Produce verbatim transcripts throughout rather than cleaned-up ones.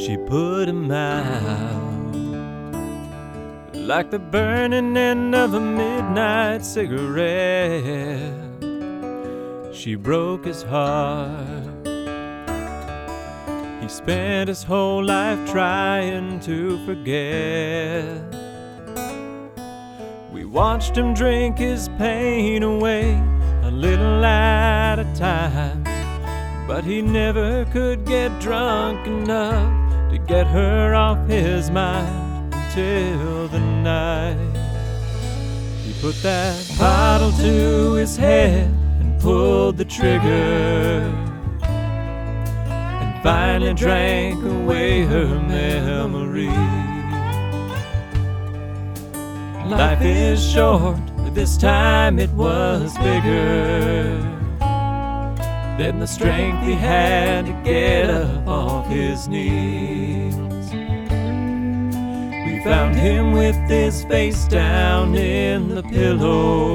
She put him out like the burning end of a midnight cigarette. She broke his heart. He spent his whole life trying to forget. We watched him drink his pain away, a little at a time, but he never could get drunk enough to get her off his mind until the night he put that bottle to his head and pulled the trigger, and finally drank away her memory. Life is short, but this time it was bigger than the strength he had to get up off his knees. We found him with his face down in the pillow,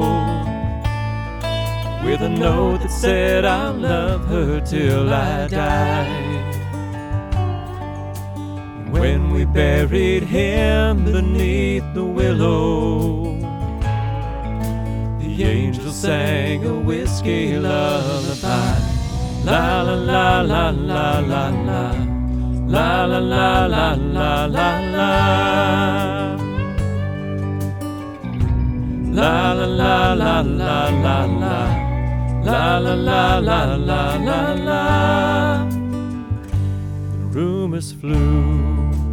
with a note that said, "I'll love her till I die." When we buried him beneath the willow, the angels sang a whiskey lullaby. La la la la la la la, la la la la la la la, la la la la la la la, la la la la la la la. The rumors flew,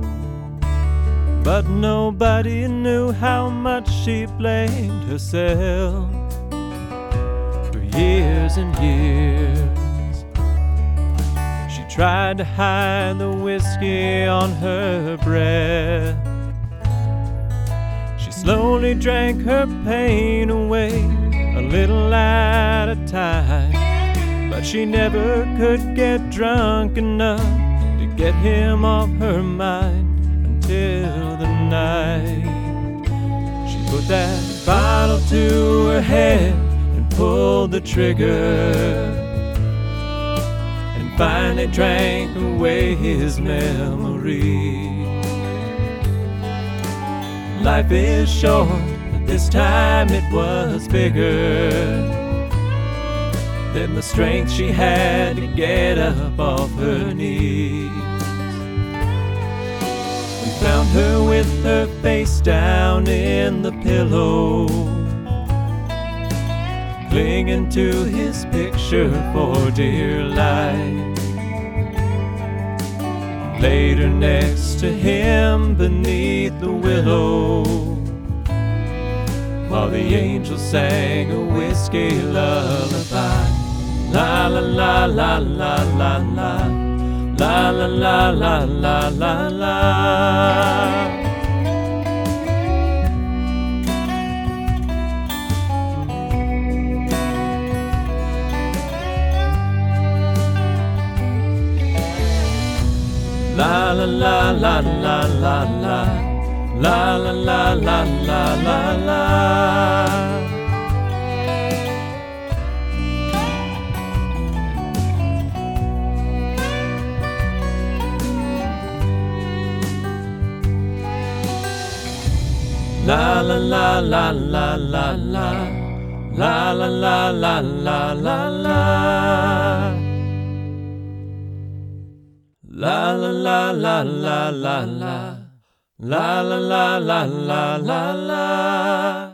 but nobody knew how much she blamed herself for years and years. She tried to hide the whiskey on her breath. She slowly drank her pain away, a little at a time, but she never could get drunk enough to get him off her mind till the night she put that bottle to her head and pulled the trigger, and finally drank away his memory. Life is short, but this time it was bigger than the strength she had to get up off her knees. Found her with her face down in the pillow, clinging to his picture for dear life. Laid her next to him beneath the willow, while the angels sang a whiskey lullaby. La la la la la la la, la la la la la la la. La la la la la la la, la la la la la la la. La la la la la la la, la la la la la la la, la la la la la la la, la la la la la la la.